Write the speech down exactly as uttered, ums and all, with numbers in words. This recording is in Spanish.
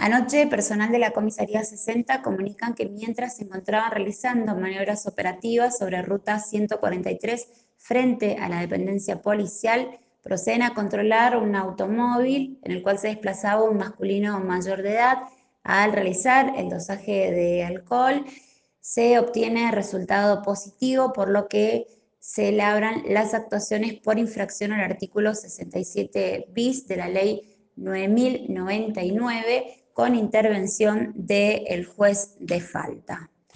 Anoche, personal de la comisaría sesenta comunican que mientras se encontraban realizando maniobras operativas sobre ruta ciento cuarenta y tres frente a la dependencia policial, proceden a controlar un automóvil en el cual se desplazaba un masculino mayor de edad. Al realizar el dosaje de alcohol, se obtiene resultado positivo, por lo que se labran las actuaciones por infracción al artículo sesenta y siete bis de la ley nueve mil noventa y nueve con intervención del juez de falta.